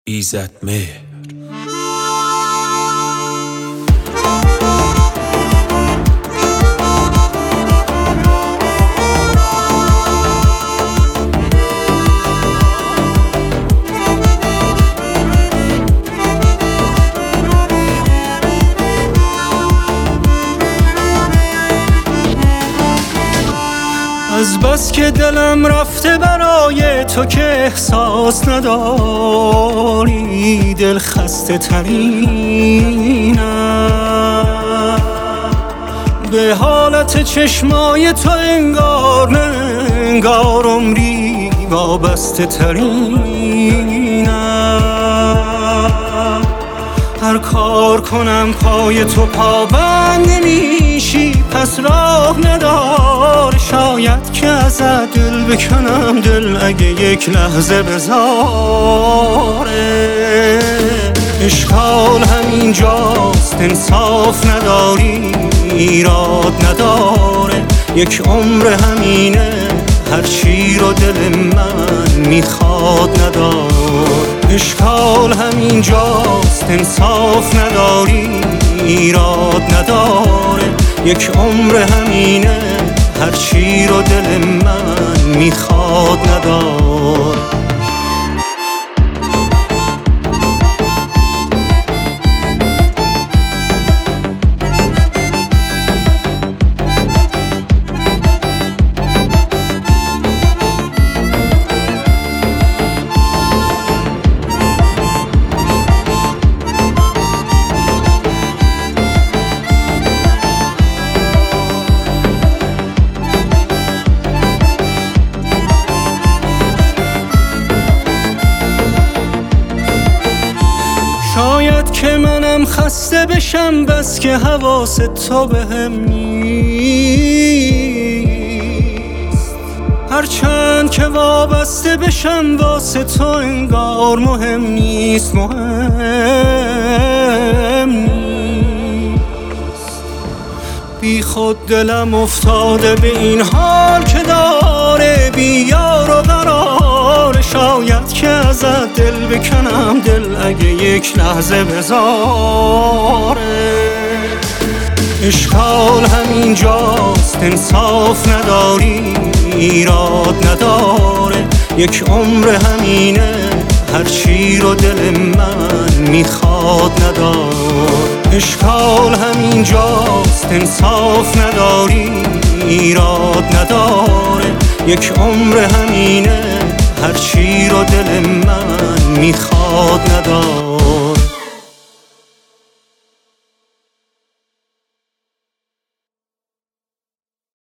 ایزدمهر. از بس که دلم رفته برای تو که احساس نداری، دل خسته ترینم. به حالت چشمای تو انگار نه انگار عمری وابسته ترینم. هر کار کنم پای تو پابند نمیشی، پس راه ندار شاید که ازت دل بکنم. دل اگه یک لحظه بذاره، اشکال همینجاست انصاف نداری، ایراد نداره، یک عمر همینه هرچی رو دل من میخواد ندار. اشکال همینجاست انصاف نداری، ایراد نداره، یک عمر همینه هرچی رو دل من میخواد ندار. شاید که منم خسته بشم بس که حواس تو بهم نیست، هرچند که وابسته بشم واسه تو انگار مهم نیست، مهم نیست. بی خود دلم افتاده به این حال که داره بی یار و قرار، شاید که ازت دل بکنم. دل اگه یک لحظه بذاره، اشکال همینجاست انصاف نداری، ایراد نداره، یک عمر همینه هرچی رو دل من میخواد ندار. اشکال همینجاست انصاف نداری، ایراد نداره، یک عمر همینه هرچی رو دل من میخواد ندار.